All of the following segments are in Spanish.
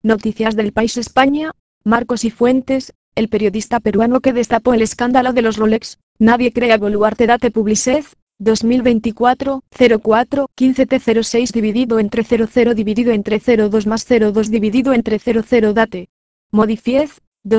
Noticias del País España, Marcos y Fuentes, el periodista peruano que destapó el escándalo de los Rolex, nadie cree a Boluarte Date Publicez, 2024, 04, 15T06 dividido entre 00 dividido entre 02 más 02 dividido entre 00 Date. Modifiez,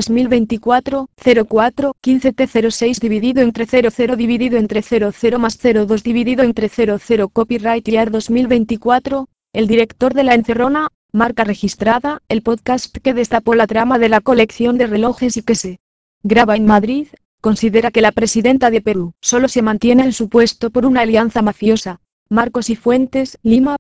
2024, 04, 15T06 dividido entre 00 dividido entre 00 más 02 dividido entre 00 Copyright Year 2024, el director de La Encerrona, marca registrada, el podcast que destapó la trama de la colección de relojes y que se graba en Madrid, considera que la presidenta de Perú solo se mantiene en su puesto por una alianza mafiosa. Marcos y Fuentes, Lima,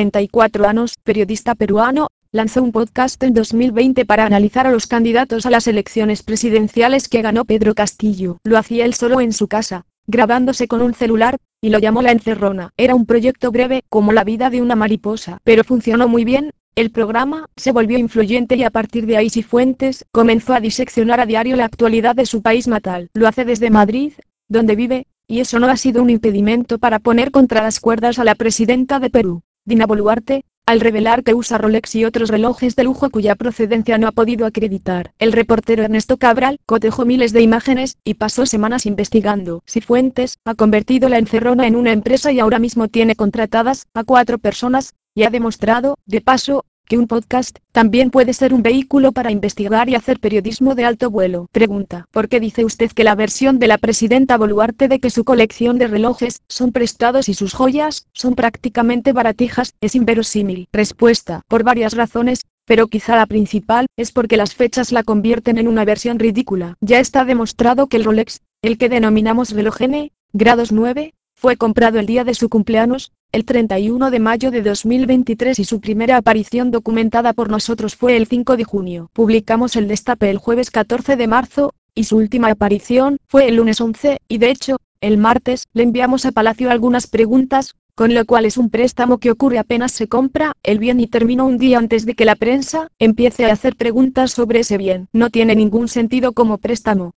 44 años, periodista peruano, lanzó un podcast en 2020 para analizar a los candidatos a las elecciones presidenciales que ganó Pedro Castillo. Lo hacía él solo en su casa, grabándose con un celular, y lo llamó La Encerrona. Era un proyecto breve, como la vida de una mariposa, pero funcionó muy bien. El programa se volvió influyente y a partir de ahí Cifuentes comenzó a diseccionar a diario la actualidad de su país natal. Lo hace desde Madrid, donde vive, y eso no ha sido un impedimento para poner contra las cuerdas a la presidenta de Perú, Dina Boluarte, al revelar que usa Rolex y otros relojes de lujo cuya procedencia no ha podido acreditar. El reportero Ernesto Cabral cotejó miles de imágenes y pasó semanas investigando. Cifuentes ha convertido La Encerrona en una empresa y ahora mismo tiene contratadas a 4 personas, y ha demostrado, de paso, que un podcast también puede ser un vehículo para investigar y hacer periodismo de alto vuelo. Pregunta: ¿por qué dice usted que la versión de la presidenta Boluarte de que su colección de relojes son prestados y sus joyas son prácticamente baratijas es inverosímil? Respuesta: por varias razones, pero quizá la principal es porque las fechas la convierten en una versión ridícula. Ya está demostrado que el Rolex, el que denominamos reloj N, grados 9, fue comprado el día de su cumpleaños, el 31 de mayo de 2023 y su primera aparición documentada por nosotros fue el 5 de junio. Publicamos el destape el jueves 14 de marzo, y su última aparición fue el lunes 11, y de hecho, el martes le enviamos a Palacio algunas preguntas, con lo cual es un préstamo que ocurre apenas se compra el bien y termina un día antes de que la prensa empiece a hacer preguntas sobre ese bien. No tiene ningún sentido como préstamo.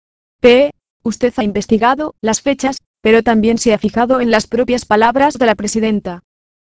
Usted ha investigado las fechas, pero también se ha fijado en las propias palabras de la presidenta.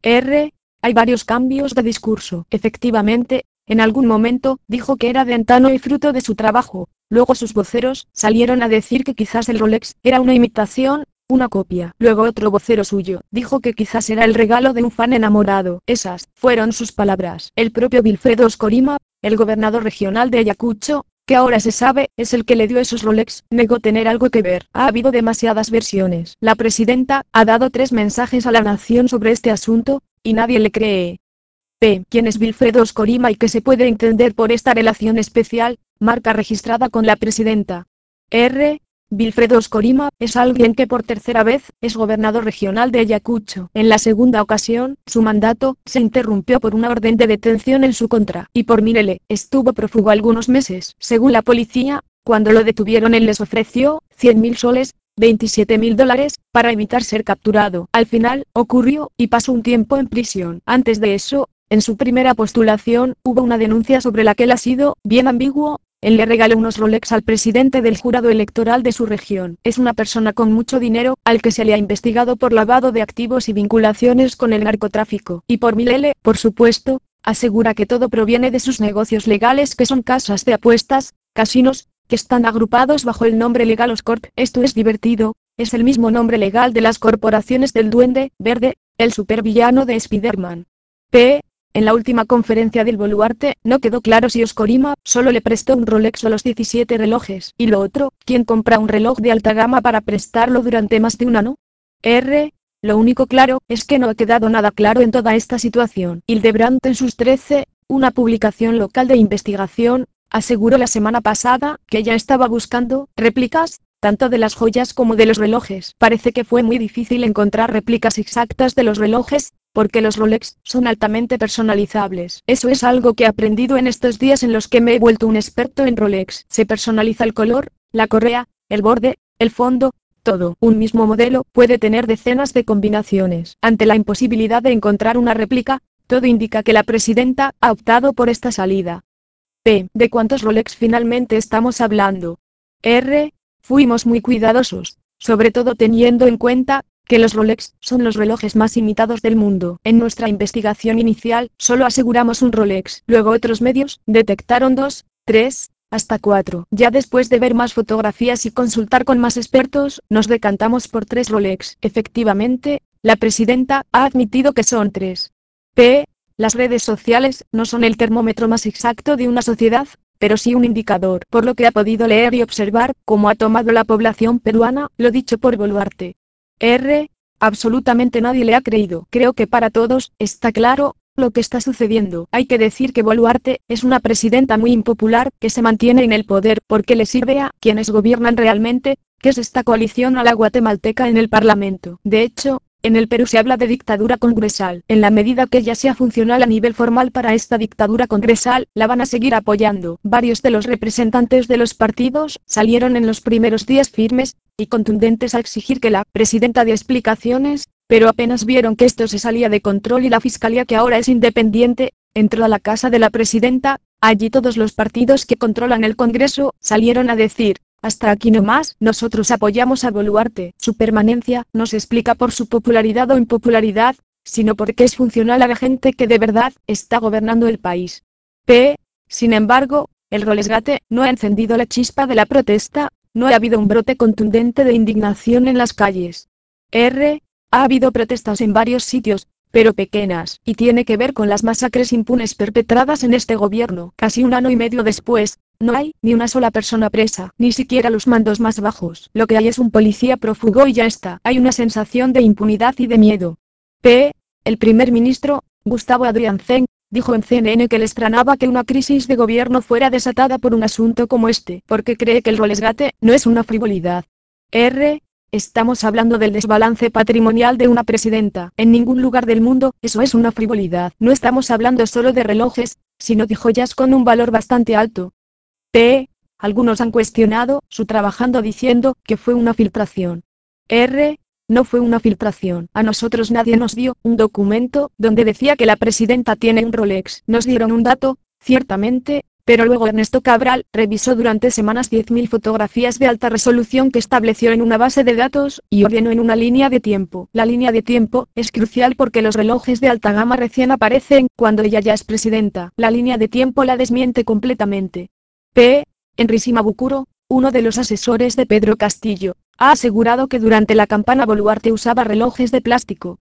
Hay varios cambios de discurso. Efectivamente, en algún momento dijo que era de antaño y fruto de su trabajo. Luego sus voceros salieron a decir que quizás el Rolex era una imitación, una copia. Luego otro vocero suyo dijo que quizás era el regalo de un fan enamorado. Esas fueron sus palabras. El propio Wilfredo Oscorima, el gobernador regional de Ayacucho, que ahora se sabe es el que le dio esos Rolex, negó tener algo que ver. Ha habido demasiadas versiones. La presidenta ha dado 3 mensajes a la nación sobre este asunto, y nadie le cree. ¿Quién es Wilfredo Oscorima y qué se puede entender por esta relación especial, marca registrada con la presidenta? Wilfredo Oscorima es alguien que por tercera vez es gobernador regional de Ayacucho. En la segunda ocasión, su mandato se interrumpió por una orden de detención en su contra, y por Mirele, estuvo prófugo algunos meses. Según la policía, cuando lo detuvieron él les ofreció 100.000 soles, $27.000, para evitar ser capturado. Al final, ocurrió, y pasó un tiempo en prisión. Antes de eso, en su primera postulación, hubo una denuncia sobre la que él ha sido bien ambiguo. Él le regaló unos Rolex al presidente del jurado electoral de su región. Es una persona con mucho dinero, al que se le ha investigado por lavado de activos y vinculaciones con el narcotráfico. Y por Milele, por supuesto, asegura que todo proviene de sus negocios legales que son casas de apuestas, casinos, que están agrupados bajo el nombre legal Oscorp. Esto es divertido, es el mismo nombre legal de las corporaciones del Duende Verde, el supervillano de Spider-Man. En la última conferencia del Boluarte, no quedó claro si Oscorima solo le prestó un Rolex o los 17 relojes. Y lo otro, ¿quién compra un reloj de alta gama para prestarlo durante más de un año? Lo único claro, es que no ha quedado nada claro en toda esta situación. Hildebrandt en sus 13, una publicación local de investigación, aseguró la semana pasada que ella estaba buscando réplicas, tanto de las joyas como de los relojes. Parece que fue muy difícil encontrar réplicas exactas de los relojes, porque los Rolex son altamente personalizables. Eso es algo que he aprendido en estos días en los que me he vuelto un experto en Rolex. Se personaliza el color, la correa, el borde, el fondo, todo. Un mismo modelo puede tener decenas de combinaciones. Ante la imposibilidad de encontrar una réplica, todo indica que la presidenta ha optado por esta salida. ¿De cuántos Rolex finalmente estamos hablando? Fuimos muy cuidadosos, sobre todo teniendo en cuenta que los Rolex son los relojes más imitados del mundo. En nuestra investigación inicial, solo aseguramos un Rolex. Luego otros medios detectaron 2, 3, hasta 4. Ya después de ver más fotografías y consultar con más expertos, nos decantamos por 3 Rolex. Efectivamente, la presidenta ha admitido que son 3. Las redes sociales no son el termómetro más exacto de una sociedad, pero sí un indicador, por lo que ha podido leer y observar cómo ha tomado la población peruana lo dicho por Boluarte. Absolutamente nadie le ha creído. Creo que para todos está claro lo que está sucediendo. Hay que decir que Boluarte es una presidenta muy impopular que se mantiene en el poder porque le sirve a quienes gobiernan realmente, que es esta coalición a la guatemalteca en el Parlamento. De hecho, en el Perú se habla de dictadura congresal. En la medida que ella sea funcional a nivel formal para esta dictadura congresal, la van a seguir apoyando. Varios de los representantes de los partidos salieron en los primeros días firmes y contundentes a exigir que la presidenta dé explicaciones, pero apenas vieron que esto se salía de control y la fiscalía, que ahora es independiente, entró a la casa de la presidenta. Allí todos los partidos que controlan el Congreso salieron a decir: hasta aquí no más, nosotros apoyamos a Boluarte. Su permanencia no se explica por su popularidad o impopularidad, sino porque es funcional a la gente que de verdad está gobernando el país. Sin embargo, el Rolesgate no ha encendido la chispa de la protesta, no ha habido un brote contundente de indignación en las calles. Ha habido protestas en varios sitios, pero pequeñas, y tiene que ver con las masacres impunes perpetradas en este gobierno. Casi un año y medio después, no hay ni una sola persona presa, ni siquiera los mandos más bajos. Lo que hay es un policía prófugo y ya está. Hay una sensación de impunidad y de miedo. El primer ministro, Gustavo Adrianzen, dijo en CNN que le extrañaba que una crisis de gobierno fuera desatada por un asunto como este, porque cree que el Rolesgate no es una frivolidad. Estamos hablando del desbalance patrimonial de una presidenta. En ningún lugar del mundo eso es una frivolidad. No estamos hablando solo de relojes, sino de joyas con un valor bastante alto. Algunos han cuestionado su trabajando diciendo que fue una filtración. No fue una filtración. A nosotros nadie nos dio un documento donde decía que la presidenta tiene un Rolex. Nos dieron un dato, ciertamente, pero luego Ernesto Cabral revisó durante semanas 10.000 fotografías de alta resolución que estableció en una base de datos y ordenó en una línea de tiempo. La línea de tiempo es crucial porque los relojes de alta gama recién aparecen cuando ella ya es presidenta. La línea de tiempo la desmiente completamente. Henry Shimabukuro, uno de los asesores de Pedro Castillo, ha asegurado que durante la campaña Boluarte usaba relojes de plástico.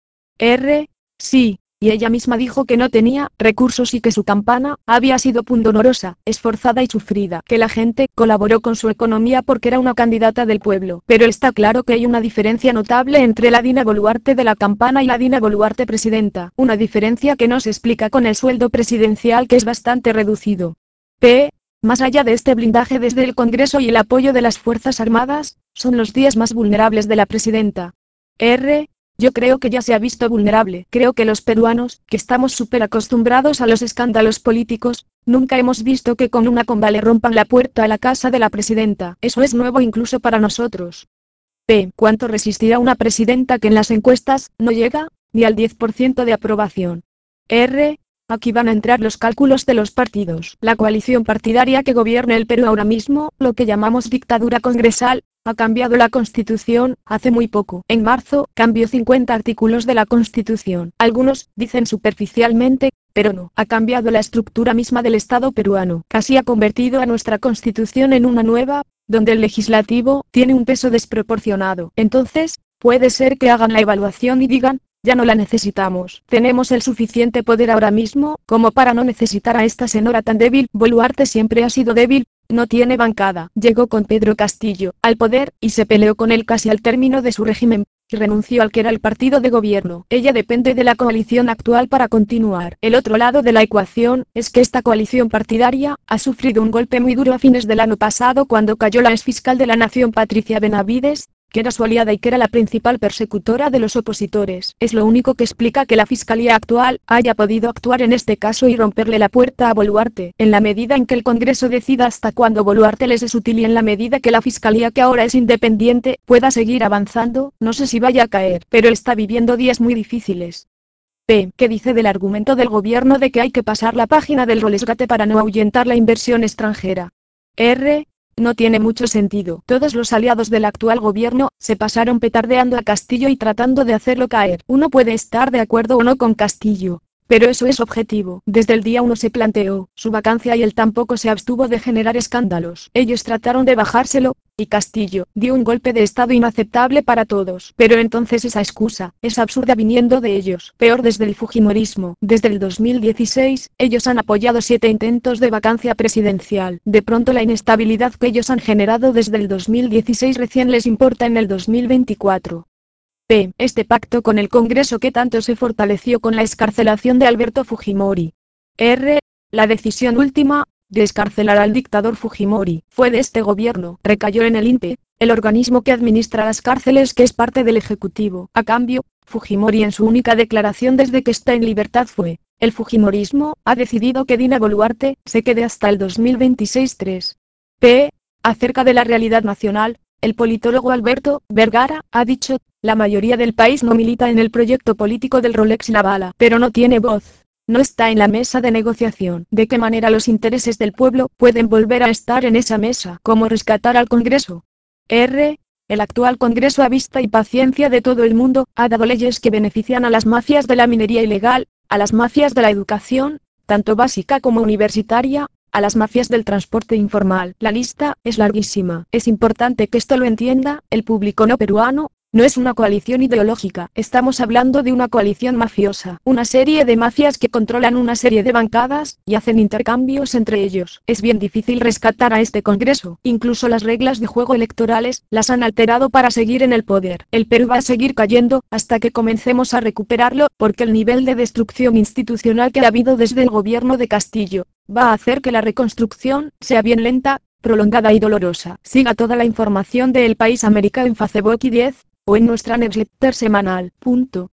Sí, y ella misma dijo que no tenía recursos y que su campaña había sido pundonorosa, esforzada y sufrida, que la gente colaboró con su economía porque era una candidata del pueblo. Pero está claro que hay una diferencia notable entre la Dina Boluarte de la campaña y la Dina Boluarte presidenta, una diferencia que no se explica con el sueldo presidencial, que es bastante reducido. Más allá de este blindaje desde el Congreso y el apoyo de las Fuerzas Armadas, son los días más vulnerables de la presidenta. Yo creo que ya se ha visto vulnerable. Creo que los peruanos, que estamos súper acostumbrados a los escándalos políticos, nunca hemos visto que con una comba le rompan la puerta a la casa de la presidenta. Eso es nuevo incluso para nosotros. ¿Cuánto resistirá una presidenta que en las encuestas no llega ni al 10% de aprobación? Aquí van a entrar los cálculos de los partidos. La coalición partidaria que gobierna el Perú ahora mismo, lo que llamamos dictadura congresal, ha cambiado la Constitución hace muy poco. En marzo, cambió 50 artículos de la Constitución. Algunos dicen superficialmente, pero no. Ha cambiado la estructura misma del Estado peruano. Casi ha convertido a nuestra Constitución en una nueva, donde el legislativo tiene un peso desproporcionado. Entonces, puede ser que hagan la evaluación y digan: ya no la necesitamos. Tenemos el suficiente poder ahora mismo como para no necesitar a esta señora tan débil. Boluarte siempre ha sido débil, no tiene bancada. Llegó con Pedro Castillo al poder y se peleó con él casi al término de su régimen, y renunció al que era el partido de gobierno. Ella depende de la coalición actual para continuar. El otro lado de la ecuación es que esta coalición partidaria ha sufrido un golpe muy duro a fines del año pasado cuando cayó la exfiscal de la Nación Patricia Benavides, que era su aliada y que era la principal persecutora de los opositores. Es lo único que explica que la fiscalía actual haya podido actuar en este caso y romperle la puerta a Boluarte. En la medida en que el Congreso decida hasta cuándo Boluarte les es útil y en la medida que la fiscalía, que ahora es independiente, pueda seguir avanzando, no sé si vaya a caer, pero está viviendo días muy difíciles. ¿Qué dice del argumento del gobierno de que hay que pasar la página del Rolesgate para no ahuyentar la inversión extranjera? no tiene mucho sentido. Todos los aliados del actual gobierno se pasaron petardeando a Castillo y tratando de hacerlo caer. Uno puede estar de acuerdo o no con Castillo, pero eso es objetivo. Desde el día 1 se planteó su vacancia y él tampoco se abstuvo de generar escándalos. Ellos trataron de bajárselo, y Castillo dio un golpe de estado inaceptable para todos. Pero entonces esa excusa es absurda viniendo de ellos. Peor desde el fujimorismo. Desde el 2016, ellos han apoyado 7 intentos de vacancia presidencial. De pronto la inestabilidad que ellos han generado desde el 2016 recién les importa en el 2024. Este pacto con el Congreso que tanto se fortaleció con la excarcelación de Alberto Fujimori. La decisión última, de excarcelar al dictador Fujimori, fue de este gobierno. Recayó en el INPE, el organismo que administra las cárceles que es parte del Ejecutivo. A cambio, Fujimori en su única declaración desde que está en libertad fue: el Fujimorismo ha decidido que Dina Boluarte se quede hasta el 2026. Acerca de la realidad nacional, el politólogo Alberto Vergara ha dicho: la mayoría del país no milita en el proyecto político del Rolex y la bala, pero no tiene voz. No está en la mesa de negociación. ¿De qué manera los intereses del pueblo pueden volver a estar en esa mesa? ¿Cómo rescatar al Congreso? El actual Congreso a vista y paciencia de todo el mundo, ha dado leyes que benefician a las mafias de la minería ilegal, a las mafias de la educación, tanto básica como universitaria, a las mafias del transporte informal. La lista es larguísima. Es importante que esto lo entienda el público no peruano. No es una coalición ideológica, estamos hablando de una coalición mafiosa, una serie de mafias que controlan una serie de bancadas, y hacen intercambios entre ellos. Es bien difícil rescatar a este Congreso, incluso las reglas de juego electorales, las han alterado para seguir en el poder. El Perú va a seguir cayendo, hasta que comencemos a recuperarlo, porque el nivel de destrucción institucional que ha habido desde el gobierno de Castillo, va a hacer que la reconstrucción sea bien lenta, prolongada y dolorosa. Siga toda la información de El País América en Facebook y 10, o en nuestra newsletter semanal.